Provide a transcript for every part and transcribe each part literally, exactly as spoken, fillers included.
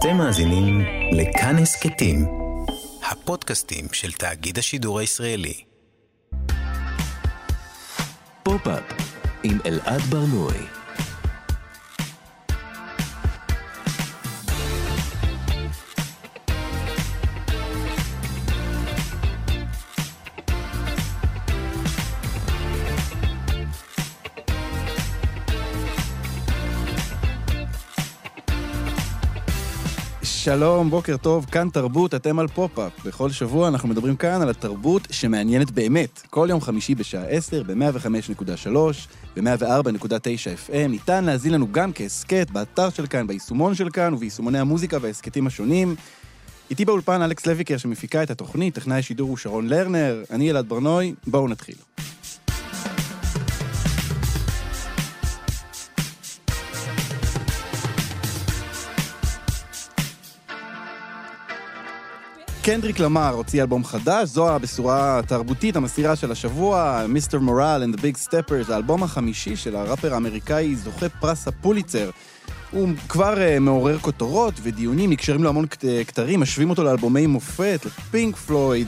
אתם מאזינים לכאן הסכתים, הפודקאסטים של תאגיד השידור הישראלי. פופ-אפ עם אלעד ברנועי. שלום, בוקר טוב, כאן תרבות, אתם על פופ-אפ. בכל שבוע אנחנו מדברים כאן על התרבות שמעניינת באמת. כל יום חמישי בשעה עשר, ב-מאה וחמש נקודה שלוש, ב-מאה וארבע נקודה תשע אף אם. ניתן להזין לנו גם כעסקט, באתר של כאן, ביישומון של כאן וביישומוני המוזיקה והעסקטים השונים. איתי באולפן אלכס לויקר שמפיקה את התוכנית, טכנאי השידור הוא שרון לרנר, אני אלעד ברנועי, בואו נתחיל. קנדריק למאר הוציא אלבום חדש, זו הבשורה התרבותית המסירה של השבוע, מיסטר מורל and the Big Steppers, האלבום החמישי של הראפר האמריקאי זוכה פרס הפוליצר. הוא כבר uh, מעורר כותרות ודיונים, נקשרים לו המון כתרים, משווים אותו לאלבומי מופת, לפינק פלויד,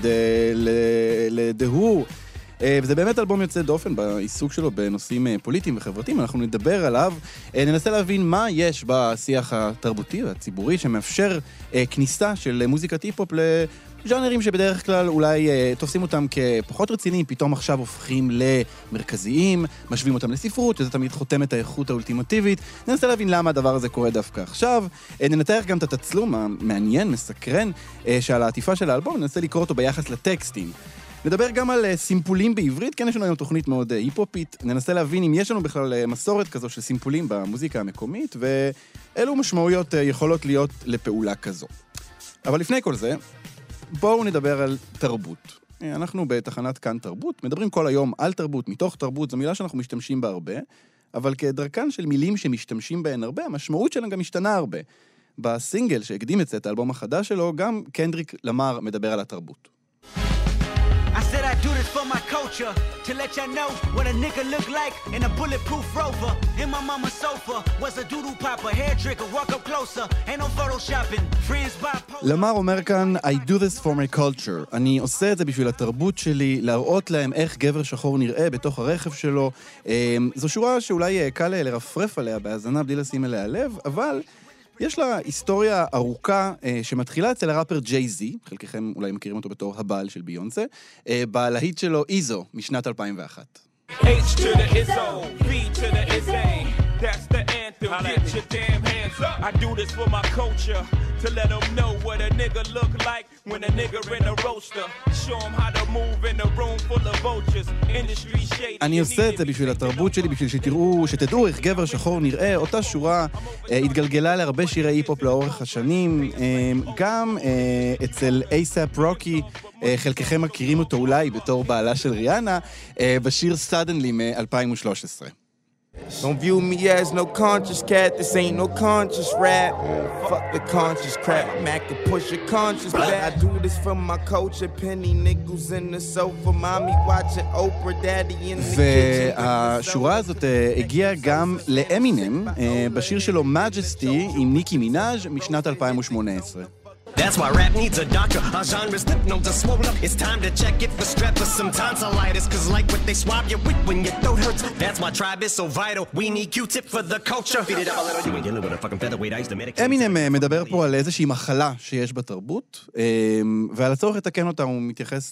לדהו. וזה באמת אלבום יוצא דופן בעיסוק שלו בנושאים פוליטיים וחברתיים, אנחנו נדבר עליו, ננסה להבין מה יש בשיח התרבותי והציבורי שמאפשר כניסה של מוזיקת היפ-הופ לז'אנרים שבדרך כלל אולי תופסים אותם כפחות רציניים, פתאום עכשיו הופכים למרכזיים, משווים אותם לספרות, שזה תמיד חותם את האיכות האולטימטיבית. ננסה להבין למה הדבר הזה קורה דווקא עכשיו. ננתח גם את התצלום המעניין, מסקרן, שעל העטיפה של האלבום, ננסה לקרוא אותו ביחס לטקסטים. נדבר גם על סימפולים בעברית, כן יש לנו היום תוכנית מאוד היפ-הופית, ננסה להבין אם יש לנו בכלל מסורת כזו של סימפולים במוזיקה המקומית, ואילו משמעויות יכולות להיות לפעולה כזו. אבל לפני כל זה, בואו נדבר על תרבות. אנחנו בתחנת כאן תרבות, מדברים כל היום על תרבות, מתוך תרבות, זו מילה שאנחנו משתמשים בה הרבה, אבל כדרכן של מילים שמשתמשים בהן הרבה, המשמעות שלהם גם משתנה הרבה. בסינגל שהקדים את האלבום החדש שלו, גם קנדריק למאר מדבר על התרבות. I said I do this for my culture, to let y'all know what a nigga look like in a bulletproof Rover. In my mama's sofa was a doodle popper, hair trigger, walk up closer, ain't no photoshopping, friends bipolar. למאר אומר כאן, I do this for my culture. אני עושה את זה בשביל התרבות שלי, להראות להם איך גבר שחור נראה בתוך הרכב שלו. זו שורה שאולי קל לרפרף עליה בהאזנה בלי לשים אליה לב, אבל יש לה היסטוריה ארוכה אה, שמתחילה אצל הראפר ג'יי-זי, חלקכם אולי מכירים אותו בתור הבעל של ביונסה, אה, בלהיט שלו איזו משנת אלפיים ואחת. H to the Izzo, B to the Izzy, that's the anthem, get your damn hands up. I do this for my culture, to let them know what a nigga look like when a nigga in a roaster. Show them how to move in a room full of vultures, industry shade. אני עושה את זה בשביל התרבות שלי, בשביל שתראו, שתדעו איך גבר שחור נראה. אותה שורה אה, התגלגלה להרבה שירי היפ-הופ לאורך השנים, אה, גם אה, אצל A$AP Rocky, חלקכם מכירים אותו אולי בתור בעלה של ריאנה, בשיר Suddenly מ-אלפיים ושלוש עשרה. Don't view me as no conscious cat, this ain't no conscious rap. Fuck the conscious crap, Mac can push a conscious back. I do this for my culture, penny nickels in the sofa, mommy watching Oprah, daddy in the kitchen. והשורה הזאת הגיעה גם לאמינם, בשיר שלו Majesty עם ניקי מינאז' משנת אלפיים ושמונה עשרה. That's why rap needs a doctor. Our genre's lip notes are swollen up. It's time to check it for strep or some tonsillitis. Cause like what they swab you with when your throat hurts. That's why tribe is so vital. We need Q-tip for the culture. Feed it up a little. You ain't dealing with a fucking featherweight ice to medicate. אמינם מדבר פה על איזושהי מחלה שיש בתרבות, ועל הצורך לתקן אותה הוא מתייחס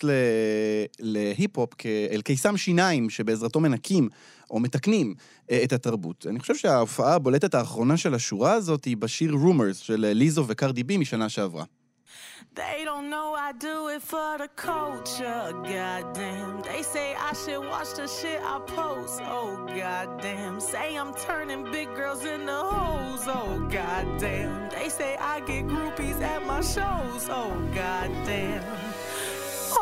להיפ-הופ כאל קיסם שיניים שבעזרתו מנקים או מתקנים את התרבות. אני חושב שההופעה הבולטת האחרונה של השורה הזאת היא בשיר Rumors של ליזו וקרדי בי משנה שעברה. They don't know I do it for the culture, goddamn. They say I should watch the shit I post, oh goddamn. Say I'm turning big girls into hoes, oh goddamn. They say I get groupies at my shows, oh goddamn.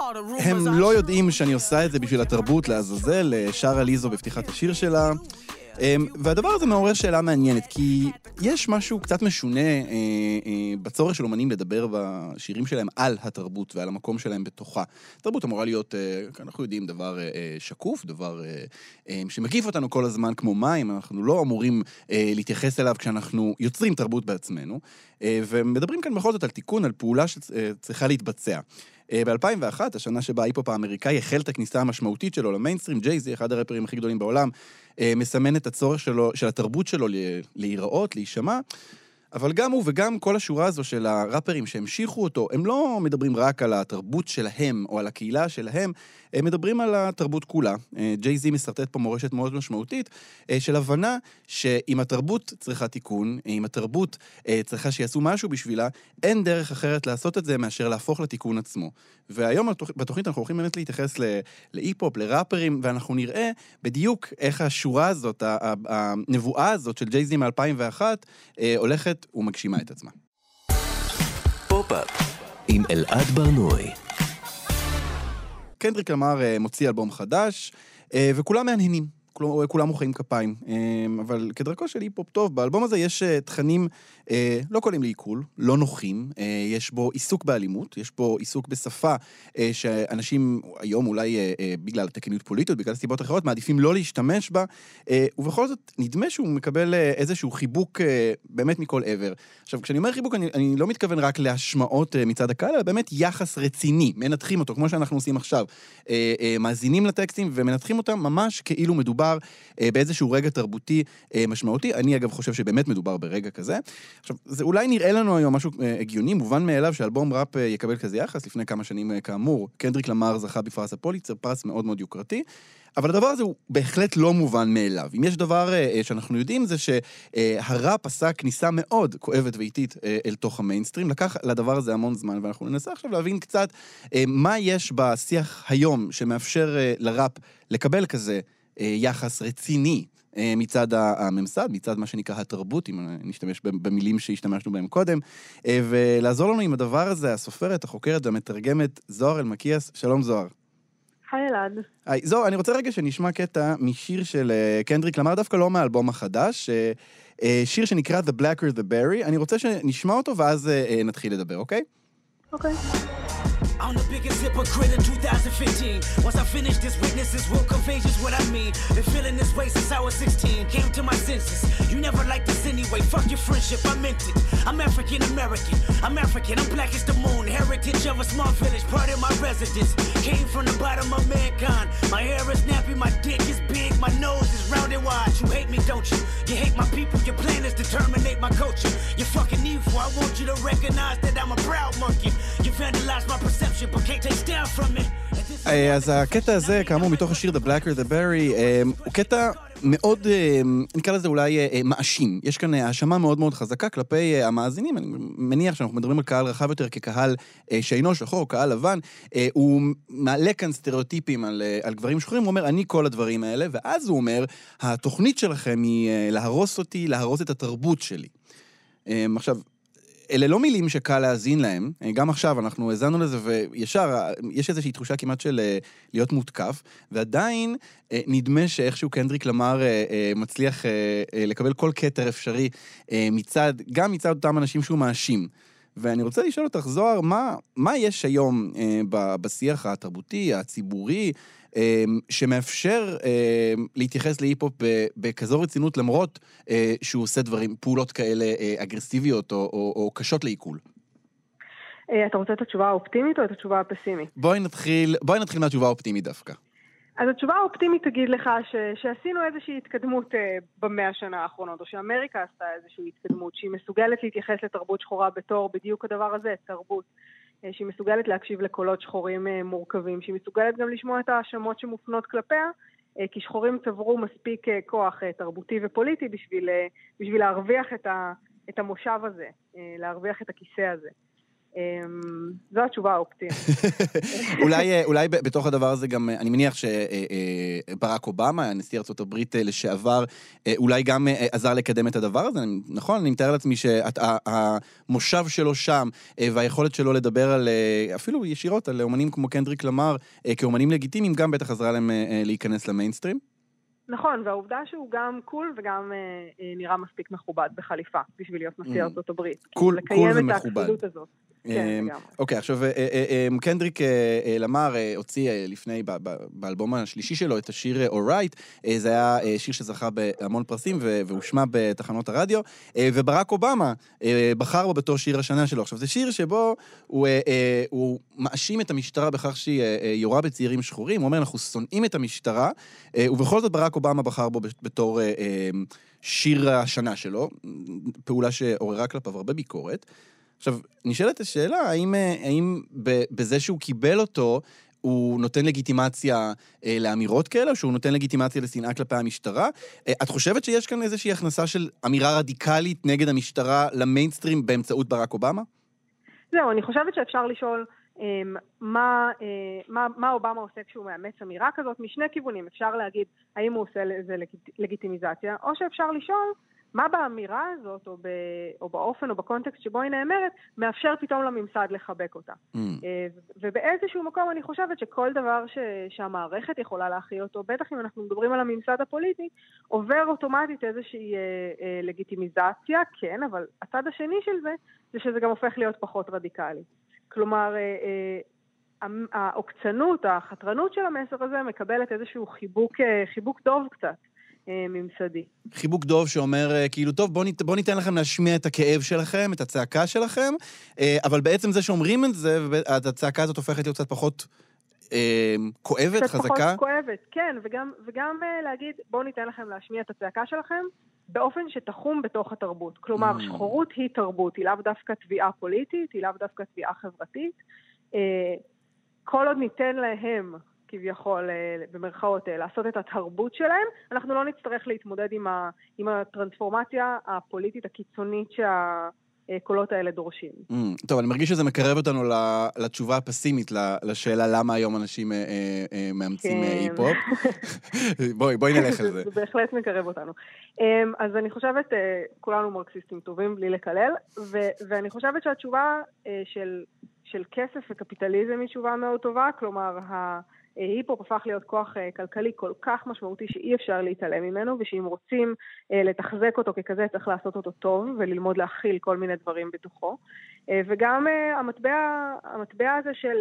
הם לא יודעים שאני עושה את זה בשביל התרבות לעזאזל, שרה ליזו בפתיחת השיר שלה. והדבר הזה מעורר שאלה מעניינת, כי יש משהו קצת משונה בצורך של אומנים לדבר בשירים שלהם על התרבות ועל המקום שלהם בתוכה. התרבות אמורה להיות, אנחנו יודעים, דבר שקוף, דבר שמקיף אותנו כל הזמן כמו מים, אנחנו לא אמורים להתייחס אליו כשאנחנו יוצרים תרבות בעצמנו, ומדברים כאן בכל זאת על תיקון, על פעולה שצריכה להתבצע. ב-אלפיים ואחת, השנה שבה ההיפ-הופ האמריקאי החל את הכניסה המשמעותית שלו למיינסטרים, ג'יי-זי, אחד הרפרים הכי גדולים בעולם, מסמן את הצורך שלו, של התרבות שלו להיראות, להישמע, אבל גם הוא וגם כל השורה הזו של הראפרים שהמשיכו אותו, הם לא מדברים רק על התרבות שלהם או על הקהילה שלהם, הם מדברים על התרבות כולה. ג'יי-זי מסרטט פה מורשת מאוד משמעותית של הבנה שאם התרבות צריכה תיקון, אם התרבות צריכה שיעשו משהו בשבילה, אין דרך אחרת לעשות את זה מאשר להפוך לתיקון עצמו. והיום בתוכנית אנחנו הולכים באמת להתייחס להיפ-הופ, לראפרים, ואנחנו נראה בדיוק איך השורה הזאת, הנבואה הזאת של ג'יי-זי מ-אלפיים ואחת הולכת ומגשימה את עצמה. פופ-אפ עם אלעד ברנועי. קנדריק למאר מוציא אלבום חדש, וכולם מהנהנים, כולם מוחאים כפיים, אבל כדרכו של היפ-הופ טוב, באלבום הזה יש תכנים לא קולים לעיכול, לא נוחים, יש בו עיסוק באלימות, יש בו עיסוק בשפה שאנשים היום אולי בגלל תקניות פוליטיות, בגלל סיבות אחרות, מעדיפים לא להשתמש בה, ובכל זאת נדמה שהוא מקבל איזשהו חיבוק באמת מכל עבר. עכשיו, כשאני אומר חיבוק, אני, אני לא מתכוון רק להשמעות מצד הקהל, אלא באמת יחס רציני, מנתחים אותו, כמו שאנחנו עושים עכשיו, מאזינים לטקסטים ומנתחים אותם ממש כאילו מדובר באיזשהו רגע תרבותי משמעותי. אני אגב חושב שבאמת מדובר ברגע כזה. עכשיו, זה אולי נראה לנו היום משהו הגיוני, מובן מאליו שאלבום ראפ יקבל כזה יחס, לפני כמה שנים כאמור, קנדריק למאר זכה בפרס הפוליצר, פרס מאוד מאוד יוקרתי, אבל הדבר הזה הוא בהחלט לא מובן מאליו. אם יש דבר שאנחנו יודעים זה שהראפ עשה כניסה מאוד כואבת ואיטית אל תוך המיינסטרים, לקח לדבר הזה המון זמן, ואנחנו ננסה עכשיו להבין קצת מה יש בשיח היום שמאפשר לראפ לקבל כזה יחס רציני מצד הממסד, מצד מה שנקרא התרבות, אם נשתמש במילים שהשתמשנו בהם קודם, ולעזור לנו עם הדבר הזה, הסופרת, החוקרת והמתרגמת זוהר אלמקיאס. שלום זוהר. היי אלעד. היי, זוהר, אני רוצה רגע שנשמע קטע משיר של קנדריק למאר, דווקא לא מהאלבום החדש, שיר שנקרא The Blacker the Berry, אני רוצה שנשמע אותו ואז נתחיל לדבר, אוקיי? אוקיי. I'm the biggest hypocrite in two thousand fifteen. Once I finish this, witnesses will convey just what I mean. Been feeling this way since I was sixteen. Came to my senses. You never liked this anyway. Fuck your friendship, I meant it. I'm African American. I'm African. I'm black as the moon. Heritage of a small village, part of my residence. Came from the bottom of mankind. My hair is nappy, my dick is big, my nose is round and wide. You hate me, don't you? You hate my people. Your plan is to terminate my culture. You're fucking evil. I want you to recognize that I'm a proud monkey. You vandalize my perception. אז הקטע הזה, כאמור, מתוך השיר The Blacker the Berry, הוא קטע מאוד, נקרא לזה אולי מאשים. יש כאן האשמה מאוד מאוד חזקה כלפי המאזינים. אני מניח שאנחנו מדברים על קהל רחב יותר כקהל שאינו שחור, קהל לבן. הוא מעלה כאן סטריאוטיפים על, על גברים שחורים, הוא אומר, אני כל הדברים האלה, ואז הוא אומר, התוכנית שלכם היא להרוס אותי, להרוס את התרבות שלי. עכשיו, אלה לא מילים שקל להאזין להם, גם עכשיו אנחנו הזנו לזה, וישר יש איזושהי תחושה כמעט של להיות מותקף, ועדיין נדמה שאיכשהו קנדריק למאר מצליח לקבל כל כתר אפשרי מצד, גם מצד אותם אנשים שהוא מאשים. ואני רוצה לשאול אותך, זוהר, מה, מה יש היום בשיח התרבותי, הציבורי, שמאפשר להתייחס להיפ-הופ בכזו רצינות, למרות שהוא עושה דברים, פעולות כאלה אגרסיביות או, או, או קשות לעיכול? אתה רוצה את התשובה האופטימית או את התשובה הפסימית? בואי נתחיל, בואי נתחיל מהתשובה האופטימית דווקא. אז התשובה האופטימית תגיד לך ש, שעשינו איזושהי התקדמות במאה השנה האחרונות, או שאמריקה עשתה איזושהי התקדמות, שהיא מסוגלת להתייחס לתרבות שחורה בתור בדיוק הדבר הזה, תרבות. שהיא מסוגלת להקשיב לקולות שחורים מורכבים, שהיא מסוגלת גם לשמוע את האשמות שמופנות כלפיה, כי שחורים צברו מספיק כוח תרבותי ופוליטי בשביל, בשביל להרוויח את, ה, את המושב הזה, להרוויח את הכיסא הזה. זו התשובה האופטימית. אולי, אולי בתוך הדבר הזה גם, אני מניח שברק אובמה, נשיא ארצות הברית לשעבר, אולי גם עזר לקדם את הדבר הזה, נכון? אני מתאר לעצמי שהמושב שלו שם, והיכולת שלו לדבר על, אפילו ישירות, על אומנים כמו קנדריק למאר, כאומנים לגיטימיים, גם בטח עזרה להם להיכנס למיינסטרים? נכון, והעובדה שהוא גם קול וגם אה, נראה מספיק מכובד בחליפה, בשביל להיות נשיא ארצות הברית. קול, קול ומכובד. לקיים את הכפילות הזאת. אוקיי, עכשיו קנדריק למאר הוציא לפני, באלבום השלישי שלו, את השיר Alright, זה היה שיר שזכה בהמון פרסים והושמע בתחנות הרדיו, וברק אובמה בחר בו בתור שיר השנה שלו. עכשיו, זה שיר שבו הוא מאשים את המשטרה בכך שהיא יורה בצעירים שחורים, הוא אומר, אנחנו שונאים את המשטרה, ובכל זאת ברק אובמה בחר בו בתור שיר השנה שלו, פעולה שעוררה כלפיו הרבה ביקורת. עכשיו, נשאלת השאלה, האם, האם בזה שהוא קיבל אותו, הוא נותן לגיטימציה אה, לאמירות כאלה, או שהוא נותן לגיטימציה לשנאה כלפי המשטרה? אה, את חושבת שיש כאן איזושהי הכנסה של אמירה רדיקלית נגד המשטרה למיינסטרים באמצעות ברק אובמה? זהו, אני חושבת שאפשר לשאול אה, מה, אה, מה, מה אובמה עושה כשהוא מאמץ אמירה כזאת, משני כיוונים. אפשר להגיד האם הוא עושה לזה לגיטימיזציה, או שאפשר לשאול מה באמירה הזאת, או, ב, או באופן, או בקונטקסט שבו היא נאמרת, מאפשר פתאום לממסד לחבק אותה. Mm. ובאיזשהו מקום אני חושבת שכל דבר ש, שהמערכת יכולה להכיל אותו, בטח אם אנחנו מדברים על הממסד הפוליטי, עובר אוטומטית איזושהי אה, אה, לגיטימיזציה, כן, אבל הצד השני של זה, זה שזה גם הופך להיות פחות רדיקלי. כלומר, אה, אה, העוקצנות, החתרנות של המסר הזה, מקבלת איזשהו חיבוק, אה, חיבוק טוב קצת. ממסדי. חיבוק דוב שאומר, כאילו, טוב, בוא, נת, בוא ניתן לכם להשמיע את הכאב שלכם, את הצעקה שלכם, אבל בעצם זה שאומרים את זה, הצעקה הזאת הופכת להיות קצת פחות אה, כואבת, קצת חזקה. פחות כואבת, כן, וגם, וגם להגיד, בוא ניתן לכם להשמיע את הצעקה שלכם, באופן שתחום בתוך התרבות. כלומר, mm. שחורות היא תרבות, היא לאו דווקא תביעה פוליטית, היא לאו דווקא תביעה חברתית. אה, כל עוד ניתן להם כביכול, במרכאות, לעשות את התרבות שלהם, אנחנו לא נצטרך להתמודד עם, ה, עם הטרנספורמציה הפוליטית הקיצונית שהקולות האלה דורשים. Mm, טוב, אני מרגיש שזה מקרב אותנו לתשובה הפסימית, לשאלה למה היום אנשים אה, אה, מאמצים כן. היפ-הופ. בואי, בואי נלך על זה. זה בהחלט מקרב אותנו. אז אני חושבת, כולנו מרקסיסטים טובים בלי לקלל, ו- ואני חושבת שהתשובה של, של כסף וקפיטליזם היא תשובה מאוד טובה, כלומר, ה... היפ-הופ הפך להיות כוח כלכלי כל כך משמעותי שאי אפשר להתעלם ממנו, ושאם רוצים לתחזק אותו ככזה צריך לעשות אותו טוב, וללמוד להכיל כל מיני דברים בתוכו. וגם המטבע, המטבע הזה של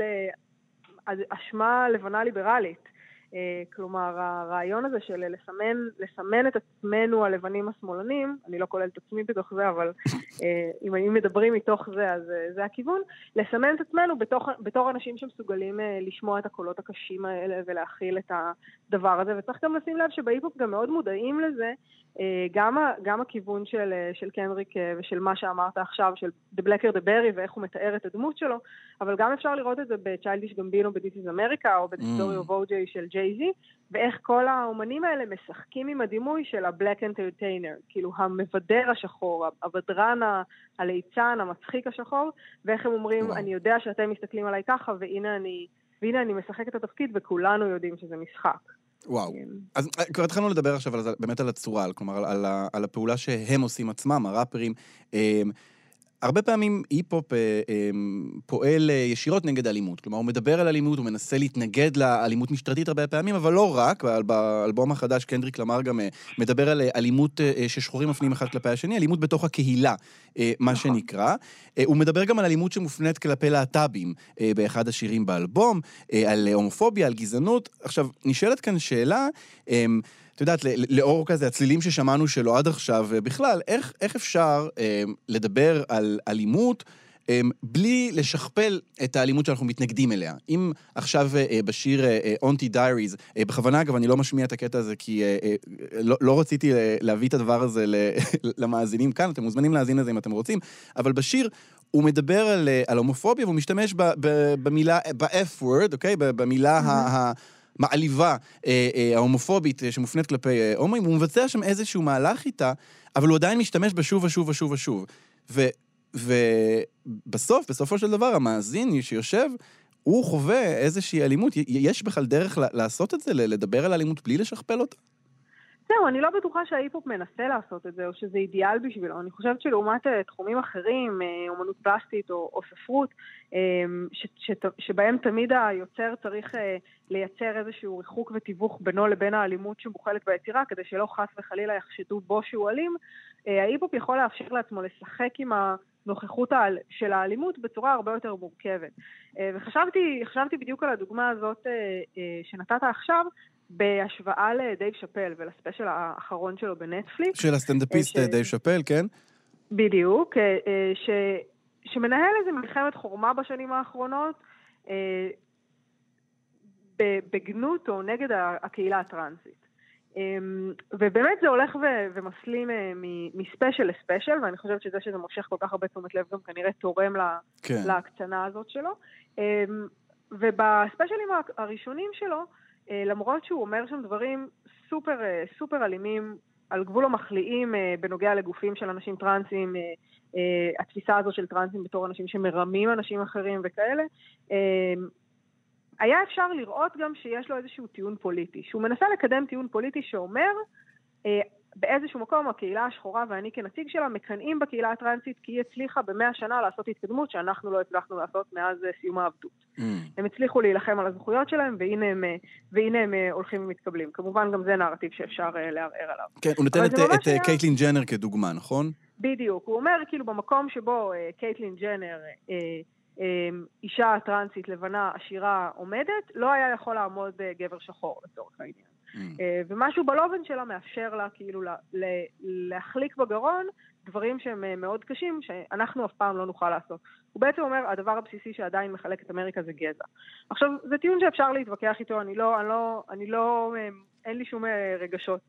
אשמה לבנה ליברלית, כלומר, הרעיון הזה של לסמן, לסמן את עצמנו הלבנים השמאלנים, אני לא כולל את עצמי בתוך זה, אבל אם היינו מדברים מתוך זה, אז זה הכיוון, לסמן את עצמנו בתוך, בתור אנשים שמסוגלים לשמוע את הקולות הקשים האלה ולהכיל את הדבר הזה, וצריך גם לשים לב שבהיפ-הופ גם מאוד מודעים לזה, גם, גם הכיוון של, של קנדריק ושל מה שאמרת עכשיו, של The Blacker the Berry ואיך הוא מתאר את הדמות שלו, אבל גם אפשר לראות את זה בצ'יילדיש גמבינו ב-This is America או ב-The Story of או ג'יי של ג'יי-זי, ואיך כל האומנים האלה משחקים עם הדימוי של ה-Black Entertainer, כאילו המבדר השחור, הבדרן הליצן, המצחיק השחור, ואיך הם אומרים, אני יודע שאתם מסתכלים עליי ככה, והנה אני, והנה אני משחק את התפקיד, וכולנו יודעים שזה משחק. וואו. אז כבר התחלנו לדבר עכשיו באמת על הצורה, כלומר על, על הפעולה שהם עושים עצמם, הראפרים. הרבה פעמים היפ-הופ פועל ישירות נגד אלימות, כלומר הוא מדבר על אלימות, הוא מנסה להתנגד לאלימות משטרתית הרבה פעמים, אבל לא רק, באלבום החדש קנדריק למאר גם מדבר על אלימות ששחורים מפנים אחד כלפי השני, אלימות בתוך הקהילה, מה שנקרא. הוא מדבר גם על אלימות שמופנית כלפי להט"בים באחד השירים באלבום, על הומופוביה, על גזענות. עכשיו, נשאלת כאן שאלה, את יודעת, לאור כזה, הצלילים ששמענו שלו עד עכשיו, בכלל, איך, איך אפשר אה, לדבר על אלימות אה, בלי לשכפל את האלימות שאנחנו מתנגדים אליה? אם עכשיו אה, בשיר אה, אונטי דייריז, אה, בכוונה אגב, אני לא משמיע את הקטע הזה, כי אה, אה, לא, לא רציתי להביא את הדבר הזה למאזינים כאן, אתם מוזמנים להאזין לזה אם אתם רוצים, אבל בשיר הוא מדבר על, על הומופוביה, והוא משתמש ב, ב, במילה, ב-F word, אוקיי? במילה mm-hmm. ה... ה מעליבה אה, אה, ההומופובית אה, שמופנית כלפי אה, הומואים, הוא מבצע שם איזשהו מהלך איתה, אבל הוא עדיין משתמש בשוב ושוב ושוב ושוב. ובסוף, בסופו של דבר, המאזין שיושב, הוא חווה איזושהי אלימות. יש בכלל דרך לעשות את זה, לדבר על אלימות בלי לשכפל אותה? זהו, אני לא בטוחה שההיפ-הופ מנסה לעשות את זה, או שזה אידיאל בשבילו. אני חושבת שלעומת תחומים אחרים, אומנות פלסטית או, או ספרות, ש, ש, שבהם תמיד היוצר צריך לייצר איזשהו ריחוק ותיווך בינו לבין האלימות שמוכלת ביצירה, כדי שלא חס וחלילה יחשדו בו שהוא אלים, ההיפ-הופ יכול לאפשר לעצמו לשחק עם הנוכחות של האלימות בצורה הרבה יותר מורכבת. וחשבתי, חשבתי בדיוק על הדוגמה הזאת שנתת עכשיו, בהשוואה לדייב שאפל ולספיישל האחרון שלו בנטפליקס. של הסטנדאפיסט ש... דייב שאפל, כן? בדיוק, ש... שמנהל איזה מלחמת חורמה בשנים האחרונות, בגנות או נגד הקהילה הטרנסית. ובאמת זה הולך ו... ומסלים מספיישל לספיישל, ואני חושבת שזה שזה מושך כל כך הרבה תשומת לב, גם כנראה תורם לה... כן. להקצנה הזאת שלו. ובספיישלים הראשונים שלו, למרות שהוא אומר שם דברים סופר, סופר אלימים, על גבול המחליאים בנוגע לגופים של אנשים טרנסים, התפיסה הזו של טרנסים בתור אנשים שמרמים אנשים אחרים וכאלה, היה אפשר לראות גם שיש לו איזשהו טיעון פוליטי, שהוא מנסה לקדם טיעון פוליטי שאומר, באיזשהו מקום הקהילה השחורה ואני כנציג שלה מקנאים בקהילה הטרנסית כי היא הצליחה במאה שנה לעשות התקדמות שאנחנו לא הצלחנו לעשות מאז סיום העבדות. Mm. הם הצליחו להילחם על הזכויות שלהם והנה הם, והנה הם הולכים ומתקבלים. כמובן גם זה נרטיב שאפשר לערער עליו. כן, הוא נותן את, את היה... קייטלין ג'נר כדוגמה, נכון? בדיוק, הוא אומר כאילו במקום שבו קייטלין ג'נר, אישה טרנסית לבנה עשירה עומדת, לא היה יכול לעמוד גבר שחור לצורך העניין. Mm. ומשהו בלובן שלה מאפשר לה כאילו להחליק בגרון דברים שהם מאוד קשים שאנחנו אף פעם לא נוכל לעשות. הוא בעצם אומר, הדבר הבסיסי שעדיין מחלק את אמריקה זה גזע. עכשיו, זה טיעון שאפשר להתווכח איתו, אני לא, אני לא, אני לא, אין לי שום רגשות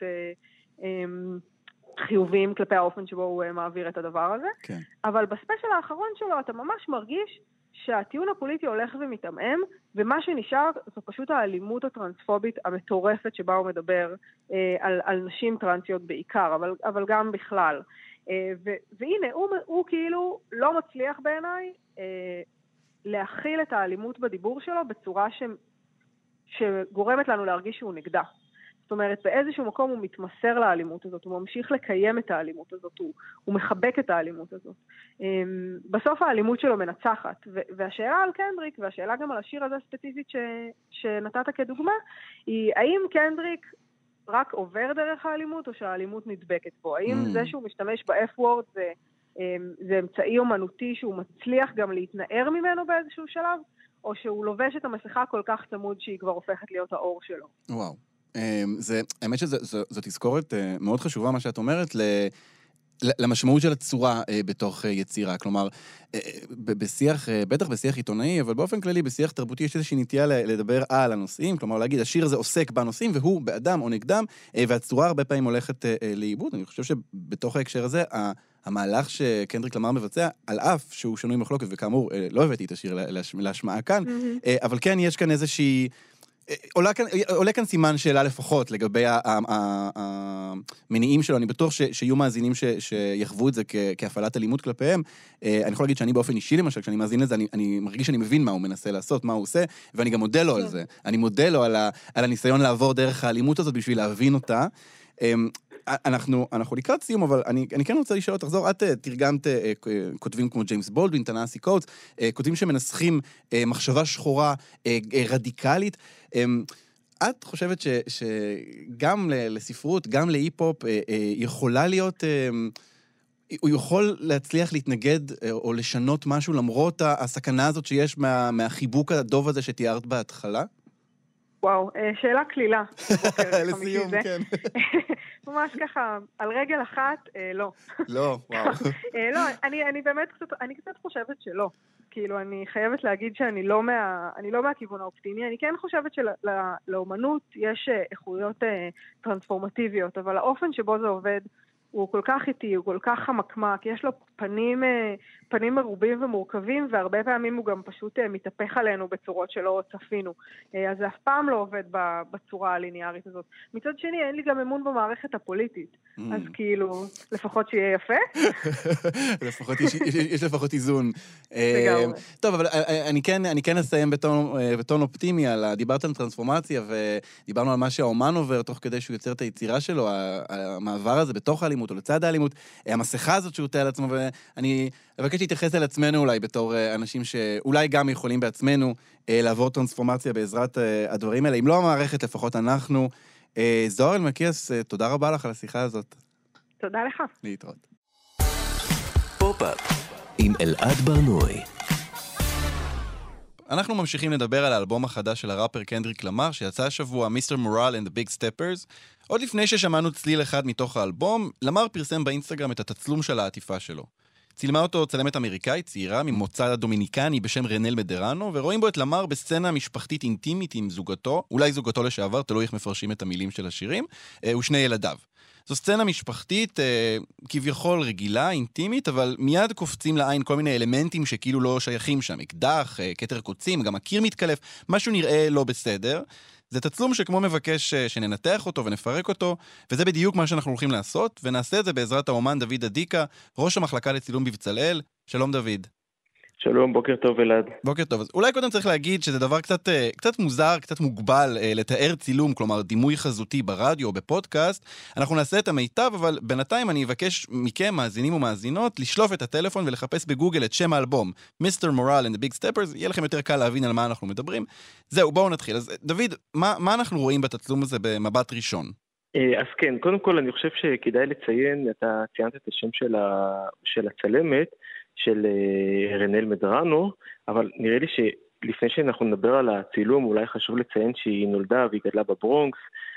חיוביים כלפי האופן שבו הוא מעביר את הדבר הזה. כן. אבל בספיישל האחרון שלו אתה ממש מרגיש שהטיעון הפוליטי הולך ומתעמם, ומה שנשאר זו פשוט האלימות הטרנספובית המטורפת שבה הוא מדבר אה, על, על נשים טרנסיות בעיקר, אבל, אבל גם בכלל. אה, ו, והנה, הוא, הוא כאילו לא מצליח בעיניי אה, להכיל את האלימות בדיבור שלו בצורה ש, שגורמת לנו להרגיש שהוא נגדה. זאת אומרת, באיזשהו מקום הוא מתמסר לאלימות הזאת, הוא ממשיך לקיים את האלימות הזאת, הוא, הוא מחבק את האלימות הזאת. בסוף האלימות שלו מנצחת, והשאלה על קנדריק, והשאלה גם על השיר הזה הספציפית ש, שנתת כדוגמה, היא האם קנדריק רק עובר דרך האלימות, או שהאלימות נדבקת בו? האם mm. זה שהוא משתמש ב-F-word זה, זה אמצעי אומנותי שהוא מצליח גם להתנער ממנו באיזשהו שלב, או שהוא לובש את המסכה כל כך צמוד שהיא כבר הופכת להיות האור שלו? וואו. זה, האמת שזו תזכורת מאוד חשובה, מה שאת אומרת, למשמעות של הצורה בתוך יצירה. כלומר, בשיח, בטח בשיח עיתונאי, אבל באופן כללי, בשיח תרבותי, יש איזושהי נטייה לדבר על הנושאים, כלומר, להגיד, השיר הזה עוסק בנושאים, והוא באדם או נגדם, והצורה הרבה פעמים הולכת לאיבוד. אני חושב שבתוך ההקשר הזה, המהלך שקנדריק למר מבצע, על אף שהוא שנוי מחלוקת, וכאמור, לא הבאתי את השיר להשמעה כאן, אבל כן, יש כאן איזושהי עולה כאן, עולה כאן סימן שאלה לפחות לגבי המניעים שלו. אני בטוח שיהיו מאזינים שיחוו את זה כהפעלת אלימות כלפיהם. אני יכול להגיד שאני באופן אישי למשל, כשאני מאזין לזה, אני, אני מרגיש שאני מבין מה הוא מנסה לעשות, מה הוא עושה, ואני גם מודה לו על זה. אני מודה לו על, ה, על הניסיון לעבור דרך האלימות הזאת בשביל להבין אותה. אנחנו, אנחנו לקראת סיום, אבל אני, אני כן רוצה לשאול, תחזור, את תרגמת כותבים כמו ג'יימס בולדווין, טנאסי קוטס, כותבים שמנסחים מחשבה שחורה רדיקלית. את חושבת ש, שגם לספרות, גם להיפ-הופ, יכולה להיות, הוא יכול להצליח להתנגד או לשנות משהו למרות הסכנה הזאת שיש מה, מהחיבוק הדוב הזה שתיארת בהתחלה? וואו, שאלה כלילה. לסיום, כן. ממש ככה, על רגל אחת, לא. לא, וואו. לא, אני, אני באמת קצת, אני קצת חושבת שלא. כאילו, אני חייבת להגיד שאני לא מה, אני לא מהכיוון האופטימי. אני כן חושבת שלאומנות יש איכויות טרנספורמטיביות, אבל האופן שבו זה עובד הוא כל כך איטי, הוא כל כך חמקמק, יש לו פנים, פנים מרובים ומורכבים, והרבה פעמים הוא גם פשוט מתהפך עלינו בצורות שלא צפינו. אז זה אף פעם לא עובד בצורה הליניארית הזאת. מצד שני, אין לי גם אמון במערכת הפוליטית. אז כאילו, לפחות שיהיה יפה. לפחות, יש, יש, יש לפחות איזון. טוב, אבל אני כן, אני כן אסיים בטון, בטון אופטימי, על, דיברת על טרנספורמציה, ודיברנו על מה שהאומן עובר, תוך כדי שהוא יוצר את היצירה שלו, המעבר הזה בתוך האלימות או לצד האלימות, המסכה הזאת שהוא תהיה על עצמו, ואני אבקש להתייחס על עצמנו אולי בתור אנשים שאולי גם יכולים בעצמנו לעבור טרנספורמציה בעזרת הדברים האלה. אם לא המערכת, לפחות אנחנו. זוהר אלמקיאס, תודה רבה לך על השיחה הזאת. תודה לך. להתראות. פופ-אפ עם אלעד ברנועי. אנחנו ממשיכים לדבר על האלבום החדש של הראפר קנדריק למר, שיצא השבוע, מיסטר מורל and the Big Steppers. עוד לפני ששמענו צליל אחד מתוך האלבום, למר פרסם באינסטגרם את התצלום של העטיפה שלו. צילמה אותו צלמת אמריקאית צעירה ממוצא דומיניקני בשם רנל מדרנו, ורואים בו את למר בסצנה משפחתית אינטימית עם זוגתו, אולי זוגתו לשעבר, תלוי איך מפרשים את המילים של השירים, ושני ילדיו. זו סצנה משפחתית כביכול רגילה, אינטימית, אבל מיד קופצים לעין כל מיני אלמנטים שכאילו לא שייכים שם, אקדח, כתר קוצים, גם הקיר מתקלף, משהו נראה לא בסדר. זה תצלום שכמו מבקש שננתח אותו ונפרק אותו, וזה בדיוק מה שאנחנו הולכים לעשות, ונעשה את זה בעזרת האומן דוד אדיקה, ראש המחלקה לצילום בבצלאל. שלום דוד. שלום, בוקר טוב אלעד. בוקר טוב. אז אולי קודם צריך להגיד שזה דבר קצת, קצת מוזר, קצת מוגבל לתאר צילום, כלומר דימוי חזותי ברדיו או בפודקאסט. אנחנו נעשה את המיטב, אבל בינתיים אני אבקש מכם, מאזינים ומאזינות, לשלוף את הטלפון ולחפש בגוגל את שם האלבום, מיסטר Morale and the Big Steppers, יהיה לכם יותר קל להבין על מה אנחנו מדברים. זהו, בואו נתחיל. אז דוד, מה, מה אנחנו רואים בתצלום הזה במבט ראשון? אז כן, קודם כל אני חושב שכדאי לציין, אתה ציינת את השם של, ה... של הצלמת, של רנל מדרנו, אבל נראה לי שלפני שאנחנו נדבר על הצילום, אולי חשוב לציין שהיא נולדה והיא גדלה בברונקס.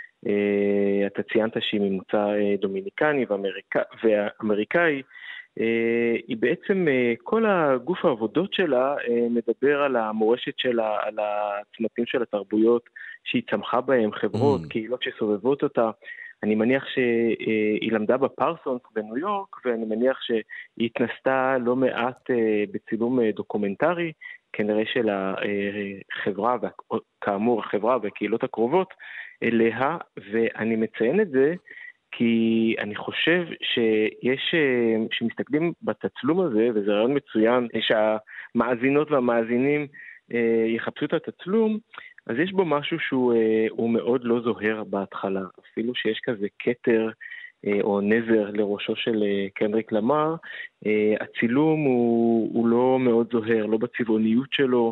אתה ציינת שהיא ממוצא דומיניקני ואמריקא... ואמריקאי. היא בעצם, כל הגוף העבודות שלה מדבר על המורשת שלה, על הצמתים של התרבויות שהיא צמחה בהם, חברות, mm. קהילות שסובבות אותה. אני מניח שהיא למדה בפרסונס בניו יורק, ואני מניח שהיא התנסתה לא מעט בצילום דוקומנטרי, כנראה של החברה, וכאמור החברה והקהילות הקרובות אליה, ואני מציין את זה, כי אני חושב שיש, שמסתכלים בתצלום הזה, וזה רעיון מצוין, שהמאזינות והמאזינים יחפשו את התצלום, אז יש בו משהו שהוא מאוד לא זוהר בהתחלה, אפילו שיש כזה כתר או נזר לראשו של קנדריק למר, הצילום הוא, הוא לא מאוד זוהר, לא בצבעוניות שלו,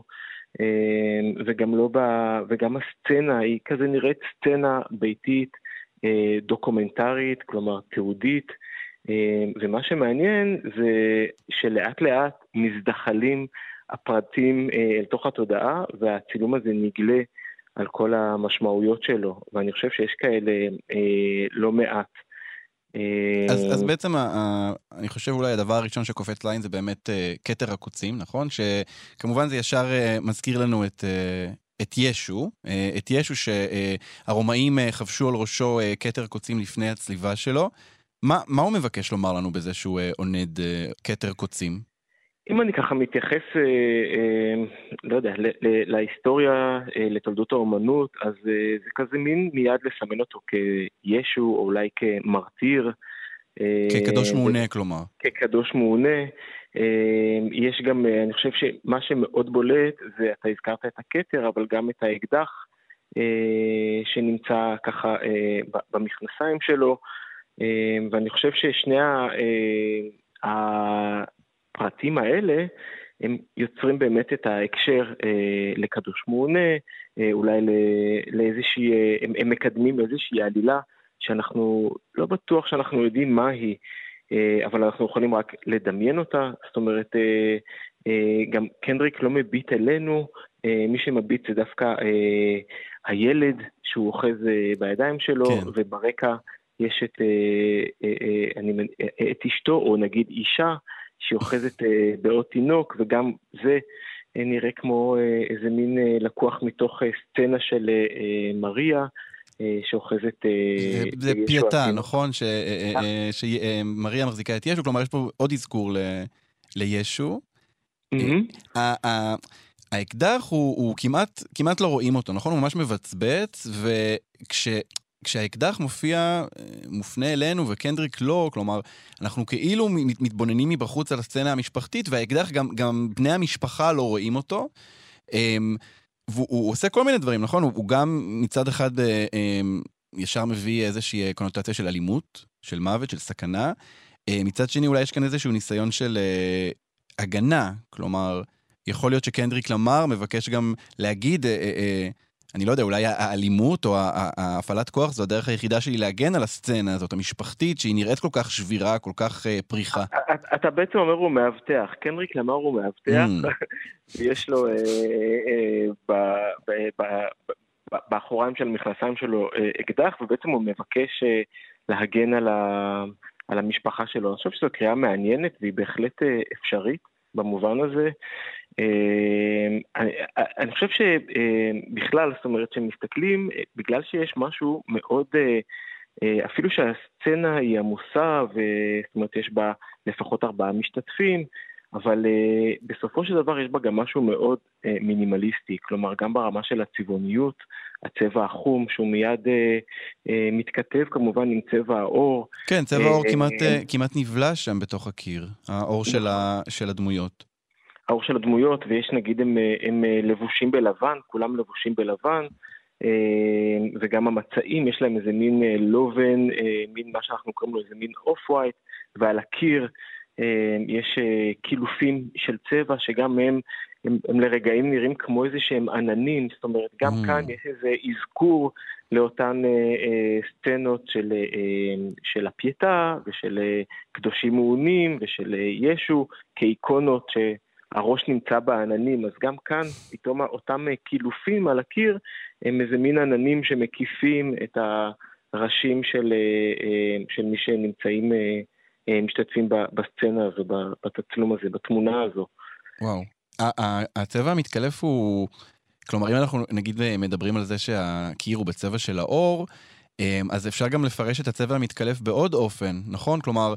וגם, לא ב, וגם הסצנה היא כזה נראית סצנה ביתית, דוקומנטרית, כלומר תיעודית, ומה שמעניין זה שלאט לאט מזדחלים הפרטים אל תוך התודעה, והצילום הזה נגלה על כל המשמעויות שלו, ואני חושב שיש כאלה לא מעט. אז, אז בעצם אני חושב אולי הדבר הראשון שקופץ לעין זה באמת כתר הקוצים, נכון? שכמובן זה ישר מזכיר לנו את... את ישו, את ישו שהרומאים חבשו על ראשו כתר קוצים לפני הצליבה שלו. מה, מה הוא מבקש לומר לנו בזה שהוא עונד כתר קוצים? אם אני ככה מתייחס, לא יודע, להיסטוריה, לתולדות האומנות, אז זה כזה מין מיד לסמן אותו כישו, או אולי כמרטיר. כקדוש מעונה, כלומר. כקדוש מעונה. יש גם, אני חושב שמה שמאוד בולט זה, אתה הזכרת את הכתר, אבל גם את האקדח שנמצא ככה במכנסיים שלו, ואני חושב ששני הפרטים האלה, הם יוצרים באמת את ההקשר לקדוש מעונה, אולי לאיזושהי, הם, הם מקדמים איזושהי עלילה, שאנחנו לא בטוח שאנחנו יודעים מה היא, אבל אנחנו יכולים רק לדמיין אותה. זאת אומרת, גם קנדריק לא מביט אלינו, מי שמביט זה דווקא הילד שהוא אוחז בידיים שלו, כן. וברקע יש את, אני, את אשתו, או נגיד אישה, שאוחזת בעוד תינוק, וגם זה נראה כמו איזה מין לקוח מתוך סצנה של מריה, שאוחזת זה פייטה, נכון? שמריה מחזיקה את ישו, כלומר יש פה עוד אזכור לישו. האקדח הוא כמעט לא רואים אותו, נכון? הוא ממש מבצבץ, וכשהאקדח מופיע, מופנה אלינו וקנדריק לא, כלומר, אנחנו כאילו מתבוננים מבחוץ על הסצנה המשפחתית, והאקדח גם בני המשפחה לא רואים אותו. והוא עושה כל מיני דברים, נכון? הוא גם מצד אחד ישר מביא איזושהי קונוטציה של אלימות, של מוות, של סכנה. מצד שני אולי יש כאן איזשהו ניסיון של הגנה, כלומר, יכול להיות שקנדריק למר מבקש גם להגיד, אני לא יודע, אולי האלימות או ההפעלת כוח זו הדרך היחידה שלי להגן על הסצנה הזאת, המשפחתית, שהיא נראית כל כך שבירה, כל כך פריחה. אתה בעצם אומר הוא מאבטח, קנדריק למר הוא מאבטח, ויש לו באחוריים של המכנסיים שלו אקדח, ובעצם הוא מבקש להגן על המשפחה שלו. אני חושב שזו קריאה מעניינת, והיא בהחלט אפשרית במובן הזה. אני חושב שבכלל, זאת אומרת, שמסתכלים, בגלל שיש משהו מאוד, אפילו שהסצנה היא עמוסה, וזאת אומרת, יש בה לפחות ארבעה משתתפים, אבל בסופו של דבר יש בה גם משהו מאוד מינימליסטי, כלומר, גם ברמה של הצבעוניות, הצבע החום, שהוא מיד מתכתב כמובן עם צבע האור. כן, צבע האור כמעט נבלע שם בתוך הקיר, האור של הדמויות. האור של הדמויות, ויש נגיד הם, הם לבושים בלבן, כולם לבושים בלבן, וגם המצעים, יש להם איזה מין לובן, מין מה שאנחנו קוראים לו, איזה מין אוף-ווייט, ועל הקיר יש קילופים של צבע, שגם הם, הם, הם לרגעים נראים כמו איזה שהם עננים, זאת אומרת, גם mm. כאן יש איזה אזכור לאותן סצנות של, של הפייטה, ושל קדושים מעונים, ושל ישו, כאיקונות ש... הראש נמצא בעננים, אז גם כאן פתאום אותם קילופים על הקיר הם איזה מין עננים שמקיפים את הראשים של, של מי שנמצאים, משתתפים בסצנה הזו, בתצלום הזה, בתמונה הזו. וואו. הצבע המתקלף הוא, כלומר אם אנחנו נגיד מדברים על זה שהקיר הוא בצבע של האור, אז אפשר גם לפרש את הצבע המתקלף בעוד אופן, נכון? כלומר,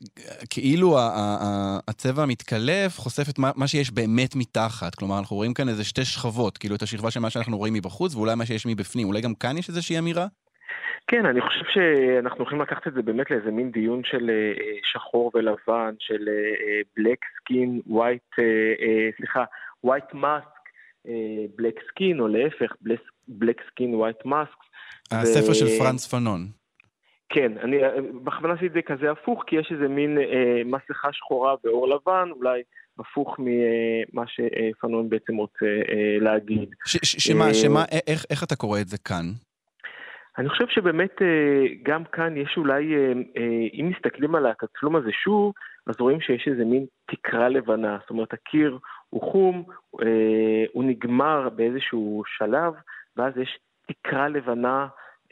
כאילו הצבע המתקלף חושף את מה שיש באמת מתחת, כלומר אנחנו רואים כאן איזה שתי שכבות, כאילו את השכבה של מה שאנחנו רואים מבחוץ ואולי מה שיש מבפנים, אולי גם כאן יש איזושהי אמירה? כן, אני חושב שאנחנו יכולים לקחת את זה באמת לאיזה מין דיון של שחור ולבן, של black skin, white, סליחה, white mask, black skin, או להפך, black skin, white mask. הספר של פרנץ פנון. כן, אני בכוונה עשיתי את זה כזה הפוך, כי יש איזה מין אה, מסכה שחורה באור לבן, אולי הפוך ממה שפנון בעצם רוצה אה, להגיד. ש- ש- שמה, אה, שמה, איך, איך אתה קורא את זה כאן? אני חושב שבאמת אה, גם כאן יש אולי, אה, אה, אם מסתכלים על התצלום הזה שוב, אז רואים שיש איזה מין תקרה לבנה, זאת אומרת הקיר הוא חום, אה, הוא נגמר באיזשהו שלב, ואז יש תקרה לבנה,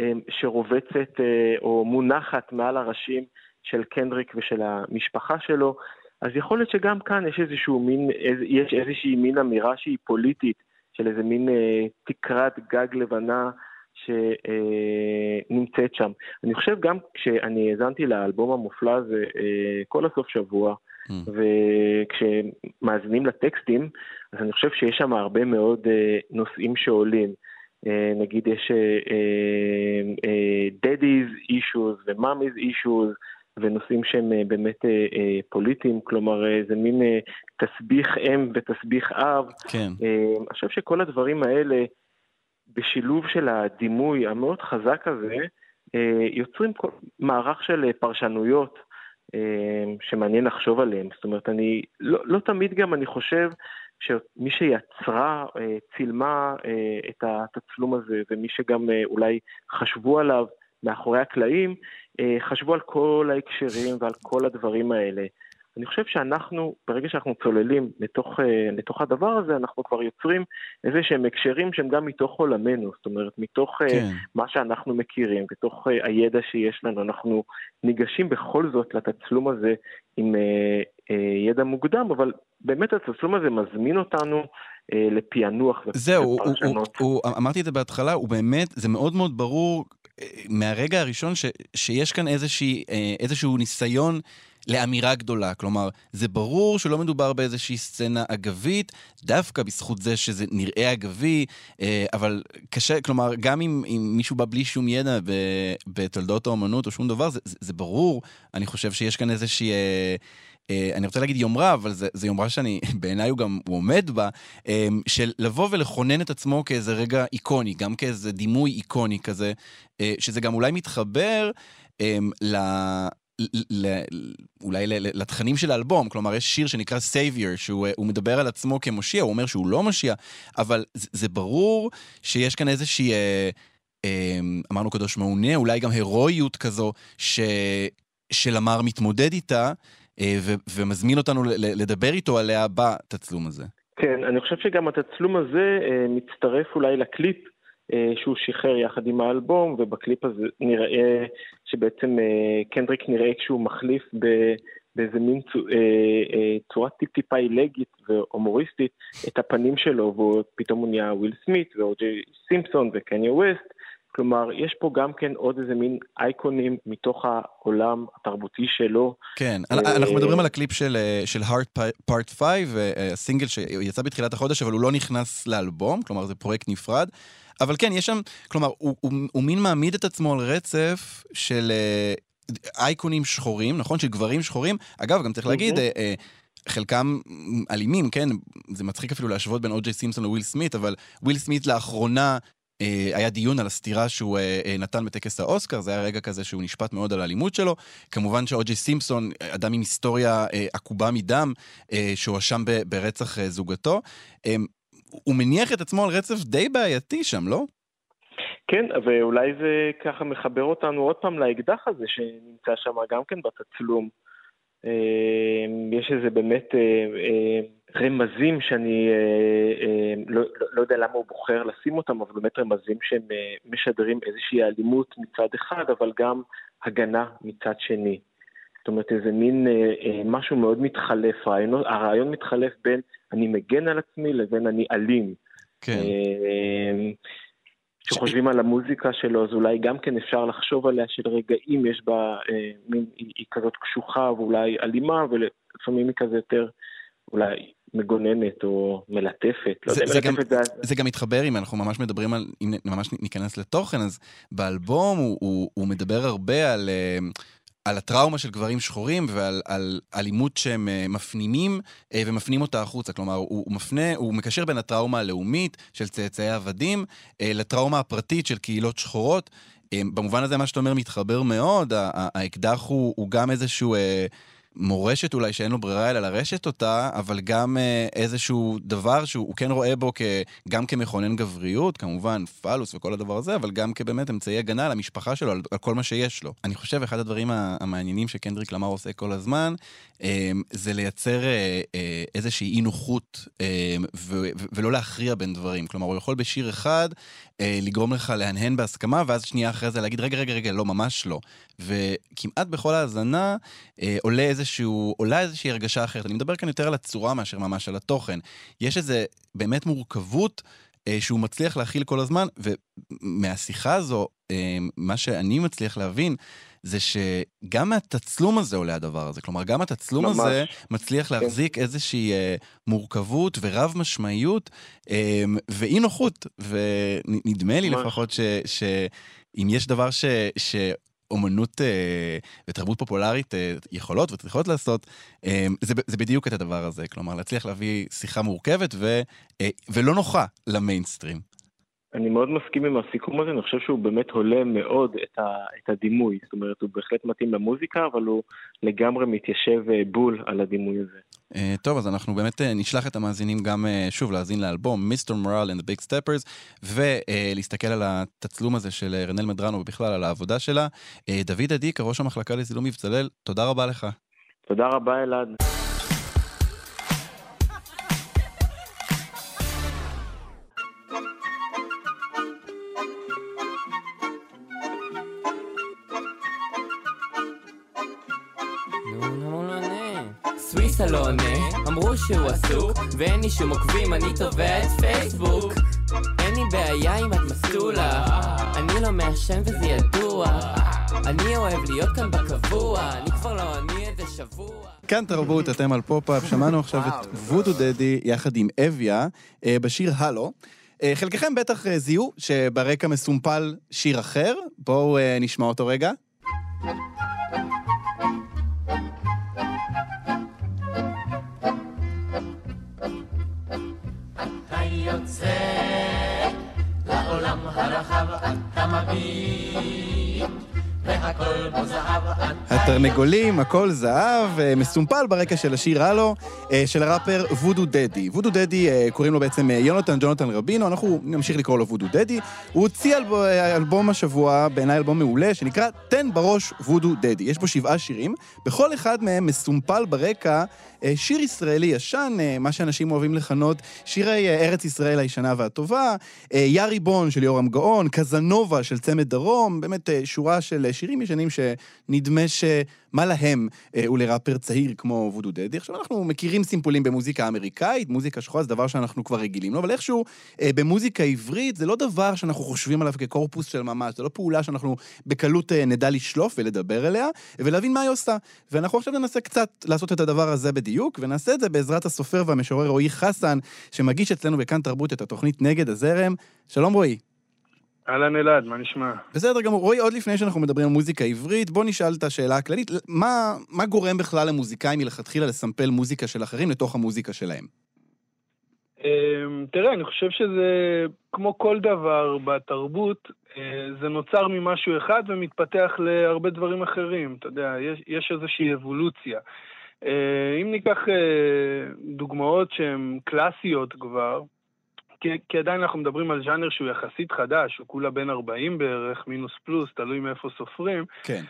שרובצת או מונחת מעל הראשים של קנדריק ושל המשפחה שלו, אז יכול להיות שגם כאן יש איזשהו מין, יש איזושהי מין אמירה שהיא פוליטית, של איזה מין תקרת גג לבנה שנמצאת שם. אני חושב גם כשאני האזנתי לאלבום המופלא הזה כל הסוף שבוע, mm. וכשמאזינים לטקסטים, אז אני חושב שיש שם הרבה מאוד נושאים שעולים. נגיד יש daddy's issues ו-mommy's issues ונושאים שהם באמת פוליטיים, כלומר זה מין תסביך אם ותסביך אב. כן. אני חושב שכל הדברים האלה בשילוב של הדימוי המאוד חזק הזה יוצרים מערך של פרשנויות שמעניין לחשוב עליהם. זאת אומרת, אני לא, לא תמיד גם אני חושב שמי שיצרה, צילמה את התצלום הזה, ומי שגם אולי חשבו עליו מאחורי הקלעים, חשבו על כל ההקשרים ועל כל הדברים האלה. אני חושב שאנחנו, ברגע שאנחנו צוללים לתוך, לתוך הדבר הזה, אנחנו כבר יוצרים איזה שהם הקשרים שהם גם מתוך עולמנו, זאת אומרת, מתוך כן. מה שאנחנו מכירים, מתוך הידע שיש לנו, אנחנו ניגשים בכל זאת לתצלום הזה עם ידע מוקדם, אבל באמת התצלום הזה מזמין אותנו לפענוח. זהו, הוא, הוא, הוא, אמרתי את זה בהתחלה, הוא באמת, זה מאוד מאוד ברור מהרגע הראשון ש, שיש כאן איזושהי, איזשהו ניסיון לאמירה גדולה, כלומר, זה ברור שלא מדובר באיזושהי סצנה אגבית, דווקא בזכות זה שזה נראה אגבי, אבל קשה, כלומר, גם אם, אם מישהו בא בלי שום ידע בתולדות האומנות או שום דבר, זה, זה, זה ברור, אני חושב שיש כאן איזושהי... אני רוצה להגיד יומרה, אבל זה, זה יומרה שאני, בעיניי הוא גם הוא עומד בה, של לבוא ולכונן את עצמו כאיזה רגע איקוני, גם כאיזה דימוי איקוני כזה, שזה גם אולי מתחבר ל... אולי לתכנים של האלבום, כלומר יש שיר שנקרא Savior, שהוא מדבר על עצמו כמושיע, הוא אומר שהוא לא מושיע, אבל זה ברור שיש כאן איזושהי, אמרנו קדוש מעונה, אולי גם הרואיות כזו, שלמר מתמודד איתה, ומזמין אותנו לדבר איתו עליה בתצלום הזה. כן, אני חושב שגם התצלום הזה מצטרף אולי לקליפ, שהוא שחרר יחד עם האלבום, ובקליפ הזה נראה שבעצם קנדריק נראה כשהוא מחליף באיזה מין צורה טיפ-טיפה אילגית והומוריסטית את הפנים שלו, ופתאום הוא נהיה וויל סמית ואו-ג'יי סימפסון וקניה ווסט, כלומר יש פה גם כן עוד איזה מין אייקונים מתוך העולם התרבותי שלו. כן, אנחנו מדברים על הקליפ של Heart Part חמש, הסינגל שיצא בתחילת החודש, אבל הוא לא נכנס לאלבום, כלומר זה פרויקט נפרד, אבל כן, יש שם, כלומר, הוא, הוא, הוא מין מעמיד את עצמו על רצף של uh, אייקונים שחורים, נכון? של גברים שחורים. אגב, גם צריך להגיד, uh, uh, חלקם אלימים, כן? זה מצחיק אפילו להשוות בין או-ג'יי סימפסון לוויל סמית, אבל וויל סמית לאחרונה uh, היה דיון על הסתירה שהוא uh, uh, נתן בטקס האוסקר, זה היה רגע כזה שהוא נשפט מאוד על האלימות שלו. כמובן שאו-ג'יי סימפסון, אדם עם היסטוריה uh, עקובה מדם, uh, שהואשם ב- ברצח uh, זוגתו. Um, הוא מניח את עצמו על רצף די בעייתי שם, לא? כן, ואולי זה ככה מחבר אותנו עוד פעם לאקדח הזה שנמצא שם גם כן בתצלום. יש איזה באמת רמזים שאני לא, לא יודע למה הוא בוחר לשים אותם, אבל באמת רמזים שהם משדרים איזושהי אלימות מצד אחד, אבל גם הגנה מצד שני. זאת אומרת, איזה מין משהו מאוד מתחלף, הרעיון, הרעיון מתחלף בין אני מגן על עצמי לבין אני אלים. כן. כשחושבים על המוזיקה שלו, אז אולי גם כן אפשר לחשוב עליה של רגעים, יש בה מין, היא כזאת קשוחה ואולי אלימה, ולפעמים היא כזה יותר אולי מגוננת או מלטפת. זה גם מתחבר, אם אנחנו ממש מדברים על, אם ממש ניכנס לתוכן, אז באלבום הוא מדבר הרבה על... על הטראומה של גברים שחורים ועל על אלימות שהם מפנימים ומפנים אותה החוצה. כלומר, הוא, הוא מפנה, הוא מקשר בין הטראומה הלאומית של צאצאי עבדים לטראומה הפרטית של קהילות שחורות. במובן הזה מה שאתה אומר מתחבר מאוד, האקדח הוא, הוא גם איזשהו מורשת אולי שאין לו ברירה אלא לרשת אותה, אבל גם איזשהו דבר שהוא כן רואה בו גם כמכונן גבריות, כמובן פלוס וכל הדבר הזה, אבל גם כבאמת אמצעי הגנה על המשפחה שלו, על, על כל מה שיש לו. אני חושב אחד הדברים המעניינים שקנדריק למר עושה כל הזמן, זה לייצר איזושהי אי נוחות ולא להכריע בין דברים. כלומר, הוא יכול בשיר אחד לגרום לך להנהן בהסכמה, ואז שנייה אחרי זה להגיד, רגע, רגע, רגע, לא, ממש לא. וכמעט בכל ההזנה עולה איזשהו, עולה איזושהי הרגשה אחרת. אני מדבר כאן יותר על הצורה מאשר ממש על התוכן. יש איזה באמת מורכבות שהוא מצליח להכיל כל הזמן, ומהשיחה הזו, מה שאני מצליח להבין, זה שגם מהתצלום הזה עולה הדבר הזה. כלומר, גם התצלום ממש. הזה מצליח להחזיק כן. איזושהי מורכבות ורב משמעיות, ואי נוחות. ונדמה לי ממש. לפחות ש, שאם יש דבר ש... ש אומנות אה, ותרבות פופולרית אה, יכולות וצריכות לעשות, אה, זה, זה בדיוק את הדבר הזה. כלומר, להצליח להביא שיחה מורכבת ו, אה, ולא נוחה למיינסטרים. אני מאוד מסכים עם הסיכום הזה, אני חושב שהוא באמת הולם מאוד את, ה, את הדימוי. זאת אומרת, הוא בהחלט מתאים למוזיקה, אבל הוא לגמרי מתיישב בול על הדימוי הזה. Uh, טוב, אז אנחנו באמת uh, נשלח את המאזינים גם uh, שוב להאזין לאלבום מיסטר Morale and the Big Steppers, ולהסתכל uh, על התצלום הזה של uh, רנל מדרנו ובכלל על העבודה שלה. Uh, דוד עדיק, ראש המחלקה לצילום מבצלאל, תודה רבה לך. תודה רבה אלעד. סוויסה לא עונה, אמרו שהוא עסוק, ואין לי שום עוקבים, אני תובע את פייסבוק. אין לי בעיה עם את מסטולה, אני לא מעשן וזה ידוע, אני אוהב להיות כאן בקבוע, אני כבר לא עני איזה שבוע. כאן תרבות, אתם על פופ-אפ, שמענו עכשיו את וודו דדי יחד עם אביה בשיר הלו. חלקכם בטח זיהו שברקע מסומפל שיר אחר, בואו נשמע אותו רגע. יוצא לעולם הרחב אתה מביט והכל בו זהב. התרנגולים, הכל זהב, מסומפל ברקע של השיר הלו, של הראפר וודו דדי. וודו דדי, קוראים לו בעצם יונתן ג'ונתן רבינו, אנחנו נמשיך לקרוא לו וודו דדי. הוא הוציא אלבום השבוע, בעיניי אלבום מעולה, שנקרא תן בראש וודו דדי. יש בו שבעה שירים, בכל אחד מהם מסומפל ברקע שיר ישראלי ישן, מה שאנשים אוהבים לכנות שירי ארץ ישראל הישנה והטובה, יא ריבון של יורם גאון, קזנובה של צמד דרום, באמת שורה של שירים ישנים שנדמה שמה להם ולראפר צעיר כמו וודו דדי. עכשיו אנחנו מכירים סימפולים במוזיקה האמריקאית, מוזיקה שחורה זה דבר שאנחנו כבר רגילים לו, אבל איכשהו במוזיקה עברית זה לא דבר שאנחנו חושבים עליו כקורפוס של ממש, זה לא פעולה שאנחנו בקלות נדע לשלוף ולדבר אליה ולהבין מה היא עושה. ואנחנו עכשיו ננסה קצת לעשות את הדבר הזה בדיוק, ונעשה את זה בעזרת הסופר והמשורר רועי חסן, שמגיש אצלנו בכאן תרבות את התוכנית נגד הזרם. שלום רועי. אהלן אלעד, מה נשמע? בסדר גמור. רועי, עוד לפני שאנחנו מדברים על מוזיקה עברית, בוא נשאל את השאלה הכללית, מה, מה גורם בכלל למוזיקאים מלכתחילה לסמפל מוזיקה של אחרים לתוך המוזיקה שלהם? תראה, אני חושב שזה, כמו כל דבר בתרבות, זה נוצר ממשהו אחד ומתפתח להרבה דברים אחרים. אתה יודע, יש, יש איזושהי אבולוציה. אם ניקח דוגמאות שהן קלאסיות כבר, כי, כי עדיין אנחנו מדברים על ז'אנר שהוא יחסית חדש, הוא כולה בין ארבעים בערך, מינוס פלוס, תלוי מאיפה סופרים. כן.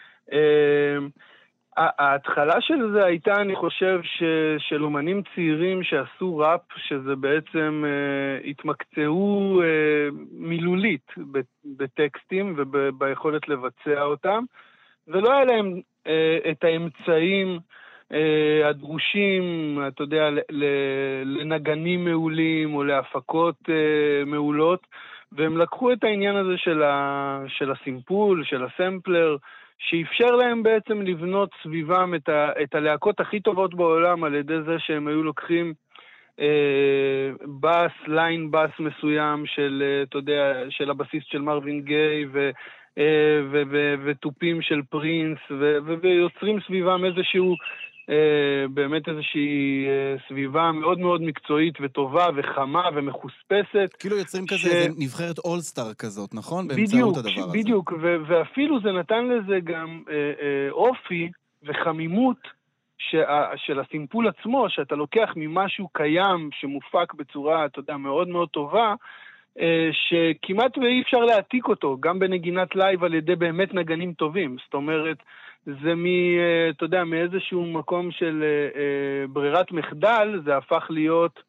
ההתחלה של זה הייתה, אני חושב, ש, של אומנים צעירים שעשו ראפ, שזה בעצם uh, התמקצעו uh, מילולית בטקסטים וביכולת לבצע אותם, ולא היה להם uh, את האמצעים uh, הדרושים, אתה יודע, לנגנים מעולים או להפקות uh, מעולות, והם לקחו את העניין הזה של, ה, של הסימפול, של הסמפלר, שאפשר להם בעצם לבנות סביבם את, ה, את הלהקות הכי טובות בעולם, על ידי זה שהם היו לוקחים אה, בס, ליין בס מסוים של, אה, אתה יודע, של הבסיסט של מרווין גיי, ו, אה, ו, ו, וטופים של פרינס, ו, ו, ויוצרים סביבם איזשהו, אה, באמת איזושהי אה, סביבה מאוד מאוד מקצועית וטובה וחמה ומחוספסת. כאילו יוצרים ש... כזה נבחרת אולסטאר כזאת, נכון? בדיוק, באמצעות הדבר הזה. בדיוק, ו- ואפילו זה נתן לזה גם אה, אה, אופי וחמימות שה- של הסימפול עצמו, שאתה לוקח ממשהו קיים שמופק בצורה, אתה יודע, מאוד מאוד טובה, אה, שכמעט ואי אפשר להעתיק אותו, גם בנגינת לייב על ידי באמת נגנים טובים. זאת אומרת, זה מ, אתה יודע, מאיזשהו מקום של ברירת מחדל, זה הפך להיות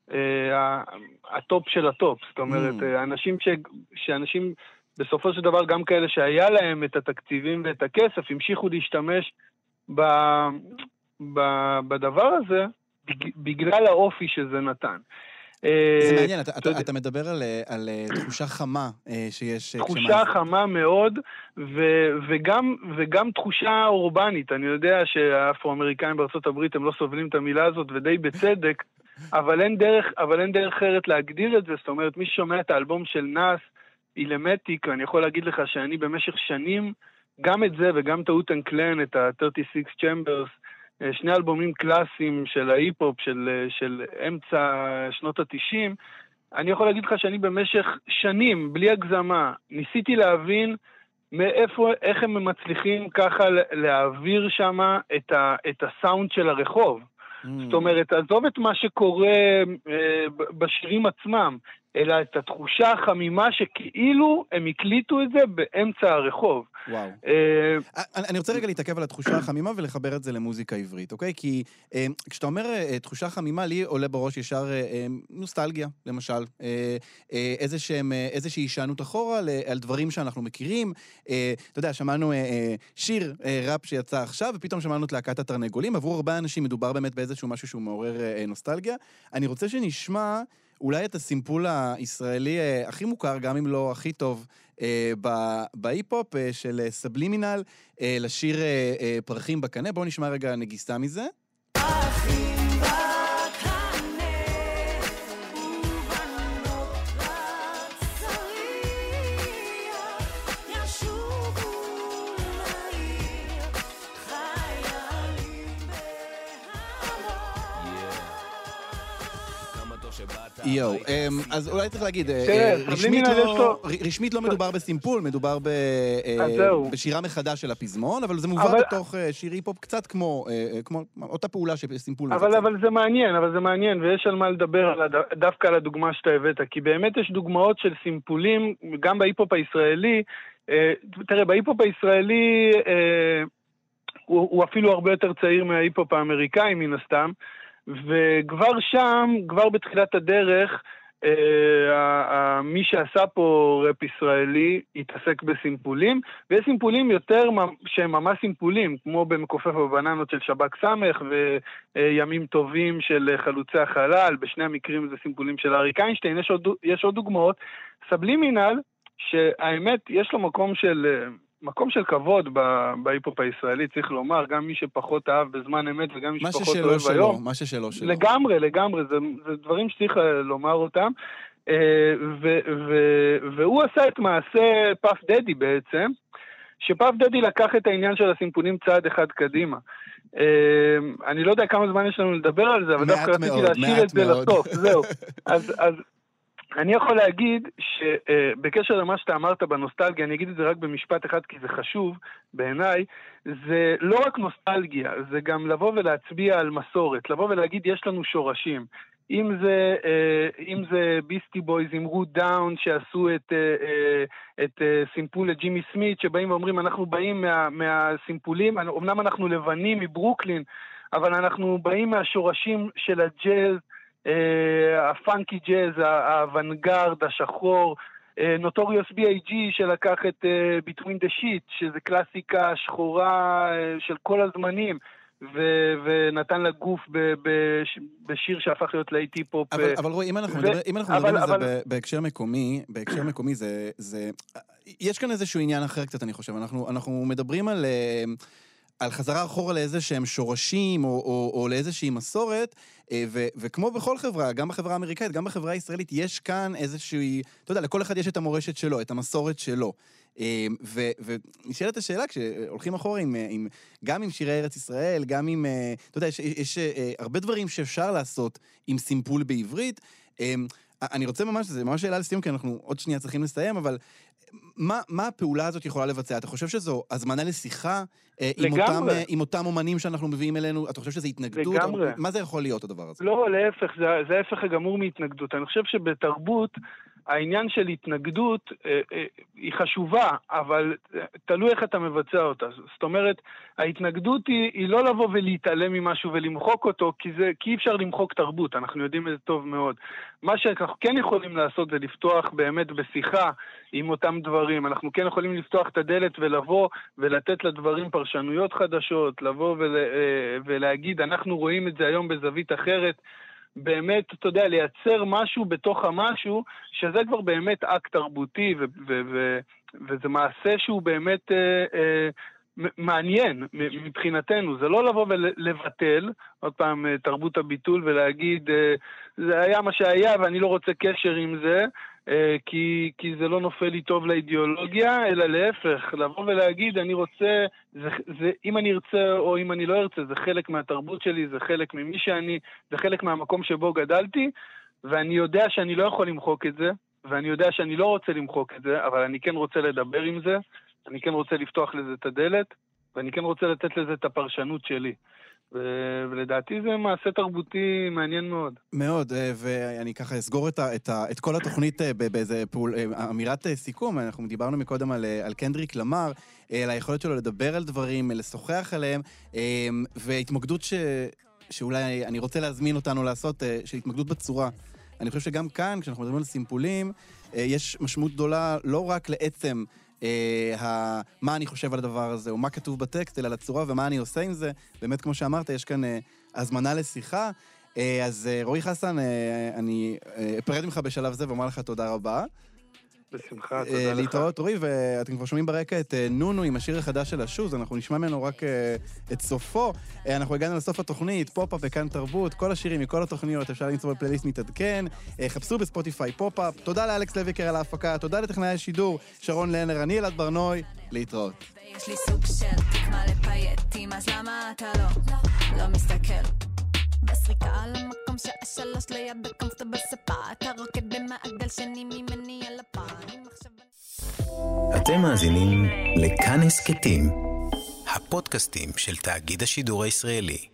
הטופ של הטופ. זאת אומרת, אנשים ש, שאנשים בסופו של דבר, גם כאלה שהיה להם את התקציבים ואת הכסף, המשיכו להשתמש ב, ב, בדבר הזה, בגלל האופי שזה נתן. זה מעניין, אתה, אתה, אתה מדבר על, על תחושה חמה שיש... תחושה חמה מאוד, ו, וגם, וגם תחושה אורבנית. אני יודע שהאפרו-אמריקאים בארצות הברית הם לא סובלים את המילה הזאת, ודי בצדק, אבל אין דרך, אבל אין דרך אחרת להגדיר את זה. זאת אומרת, מי ששומע את האלבום של נאס, אילמטיק, ואני יכול להגיד לך שאני במשך שנים, גם את זה וגם את האוטן קלן, את ה-שלושים ושש Chambers, שני אלבומים קלאסיים של ההיפ-הופ, של, של אמצע שנות ה-תשעים, אני יכול להגיד לך שאני במשך שנים, בלי הגזמה, ניסיתי להבין מאיפה, איך הם מצליחים ככה להעביר שמה את, ה, את הסאונד של הרחוב. Mm. זאת אומרת, עזוב את מה שקורה אה, בשירים עצמם, אלא את התחושה החמימה שכאילו הם הקליטו את זה באמצע הרחוב. וואו. אני רוצה רגע להתעכב על התחושה החמימה ולחבר את זה למוזיקה עברית, אוקיי? כי כשאתה אומר תחושה חמימה, לי עולה בראש ישר נוסטלגיה, למשל. איזושהי הישענות אחורה על דברים שאנחנו מכירים. אתה יודע, שמענו שיר ראפ שיצא עכשיו, ופתאום שמענו את להקת התרנגולים. עבור הרבה אנשים מדובר באמת באיזשהו משהו שהוא מעורר נוסטלגיה. אני רוצה שנשמע אולי את הסימפול הישראלי הכי מוכר, גם אם לא הכי טוב, בהיפ-הופ של סבלימינל, לשיר פרחים בקנה. בואו נשמע רגע נגיסה מזה. יו, אז אולי צריך להגיד, רשמית לא מדובר בסימפול, מדובר בשירה מחדש של הפזמון, אבל זה מובא בתוך שיר היפ-הופ קצת כמו אותה פעולה של סימפול. אבל זה מעניין, אבל זה מעניין, ויש על מה לדבר דווקא על הדוגמה שאתה הבאת, כי באמת יש דוגמאות של סימפולים, גם בהיפ-הופ הישראלי. תראה, בהיפ-הופ הישראלי הוא אפילו הרבה יותר צעיר מההיפ-הופ האמריקאי מן הסתם, וכבר שם, כבר בתחילת הדרך, אה, מי שעשה פה רפ ישראלי התעסק בסימפולים, ויש סימפולים יותר שהם ממש סימפולים, כמו במכופף הבננות של שבק סמך, וימים טובים של חלוצי החלל, בשני המקרים זה סימפולים של אריק איינשטיין. יש עוד, יש עוד דוגמאות. סבלימינל, שהאמת יש לו מקום של... מקום של כבוד בהיפ-הופ הישראלי, צריך לומר, גם מי שפחות אהב בזמן אמת, וגם מי שפחות אוהב היום. מה ששלו שלו. לגמרי, לגמרי, זה, זה דברים שצריך לומר אותם. ו, ו, והוא עשה את מעשה פאף דדי בעצם, שפאף דדי לקח את העניין של הסימפונים צעד אחד קדימה. אני לא יודע כמה זמן יש לנו לדבר על זה, אבל דווקא רציתי להשאיר את זה לסוף. זהו. אז... אז אני יכול להגיד שבקשר למה שאתה אמרת בנוסטלגיה, אני אגיד את זה רק במשפט אחד כי זה חשוב בעיניי, זה לא רק נוסטלגיה, זה גם לבוא ולהצביע על מסורת, לבוא ולהגיד יש לנו שורשים. אם זה, אם זה ביסטי בויז עם רות דאון שעשו את, את סימפול לג'ימי סמית, שבאים ואומרים אנחנו באים מה, מהסימפולים, אמנם אנחנו לבנים מברוקלין, אבל אנחנו באים מהשורשים של הג'אז, הפאנקי ג'אז, האוונגרד, השחור, נוטוריוס בי איי ג'י שלקח את Between the Sheets, שזה קלאסיקה שחורה של כל הזמנים, ו- ונתן לה גוף ב- ב- בשיר שהפך להיות להיט פופ. אבל, אבל רואי, אם אנחנו, ו- מדבר, אם אנחנו אבל, מדברים אבל... על זה בהקשר מקומי, בהקשר מקומי זה, זה, יש כאן איזשהו עניין אחר קצת, אני חושב. אנחנו, אנחנו מדברים על... על חזרה אחורה לאיזה שהם שורשים, או, או, או לאיזושהי מסורת, ו, וכמו בכל חברה, גם בחברה האמריקאית, גם בחברה הישראלית, יש כאן איזושהי, אתה יודע, לכל אחד יש את המורשת שלו, את המסורת שלו. ונשאלת השאלה, כשהולכים אחורה עם, עם, גם עם שירי ארץ ישראל, גם עם, אתה יודע, יש, יש הרבה דברים שאפשר לעשות עם סימפול בעברית. אני רוצה ממש, זה ממש שאלה לסיום, כי אנחנו עוד שנייה צריכים לסיים, אבל מה, מה הפעולה הזאת יכולה לבצע? אתה חושב שזו הזמנה לשיחה עם אותם, עם אותם אומנים שאנחנו מביאים אלינו? אתה חושב שזה התנגדות? לגמרי. מה זה יכול להיות הדבר הזה? לא, להפך, זה, זה ההפך הגמור מהתנגדות. אני חושב שבתרבות העניין של התנגדות אה, אה, היא חשובה, אבל תלוי איך אתה מבצע אותה. זאת אומרת, ההתנגדות היא, היא לא לבוא ולהתעלם ממשהו ולמחוק אותו, כי, זה, כי אי אפשר למחוק תרבות, אנחנו יודעים את זה טוב מאוד. מה שאנחנו כן יכולים לעשות זה לפתוח באמת בשיחה עם אותם דברים. אנחנו כן יכולים לפתוח את הדלת ולבוא ולתת לדברים פרשנויות חדשות, לבוא ול, אה, ולהגיד, אנחנו רואים את זה היום בזווית אחרת, באמת, אתה יודע, לייצר משהו בתוך המשהו, שזה כבר באמת אקט תרבותי, ו- ו- ו- וזה מעשה שהוא באמת אה, אה, מעניין מבחינתנו. זה לא לבוא ולבטל, עוד פעם, תרבות הביטול, ולהגיד, אה, זה היה מה שהיה ואני לא רוצה קשר עם זה, אה, כי, כי זה לא נופל לי טוב לאידיאולוגיה, אלא להפך, לבוא ולהגיד, אני רוצה, זה, זה, אם אני ארצה או אם אני לא ארצה, זה חלק מהתרבות שלי, זה חלק ממי שאני, זה חלק מהמקום שבו גדלתי, ואני יודע שאני לא יכול למחוק את זה, ואני יודע שאני לא רוצה למחוק את זה, אבל אני כן רוצה לדבר עם זה, אני כן רוצה לפתוח לזה את הדלת, ואני כן רוצה לתת לזה את הפרשנות שלי. ולדעתי זה מעשה תרבותי מעניין מאוד. מאוד, ואני ככה אסגור את, ה, את, ה, את כל התוכנית באיזה פעול, אמירת סיכום. אנחנו דיברנו מקודם על, על קנדריק למר, על היכולת שלו לדבר על דברים, לשוחח עליהם, והתמקדות ש, שאולי אני רוצה להזמין אותנו לעשות, של התמקדות בצורה. אני חושב שגם כאן, כשאנחנו מדברים על סימפולים, יש משמעות גדולה לא רק לעצם אה, מה אני חושב על הדבר הזה, או מה כתוב בטקסט, אלא לצורה ומה אני עושה עם זה. באמת, כמו שאמרת, יש כאן אה, הזמנה לשיחה. אה, אז אה, רועי חסן, אה, אני אה, אפרד ממך בשלב זה ואומר לך תודה רבה. בשמחה, תודה אה, לך. להתראות, רועי, ואתם כבר שומעים ברקע את אה, נונו עם השיר החדש של השוז, אנחנו נשמע ממנו רק אה, את סופו. אה, אנחנו הגענו לסוף התוכנית, פופ-אפ וכאן תרבות, כל השירים מכל התוכניות, אפשר למצוא בפלייליסט מתעדכן, אה, חפשו בספוטיפיי פופ-אפ, תודה לאלכס לויקר על ההפקה, תודה לטכנאי השידור, שרון לנר, אני אלעד ברנוי, להתראות. יש לי סוג של תקמה לפייטים, אז למה אתה לא, לא מסתכל? בסריקה על המקום שעה שלוש ליד בקומפטבל ספה, אתה רוקד במעגל שני ממני על הפנים. אתם מאזינים לכאן הסכתים, הפודקאסטים של תאגיד השידור הישראלי.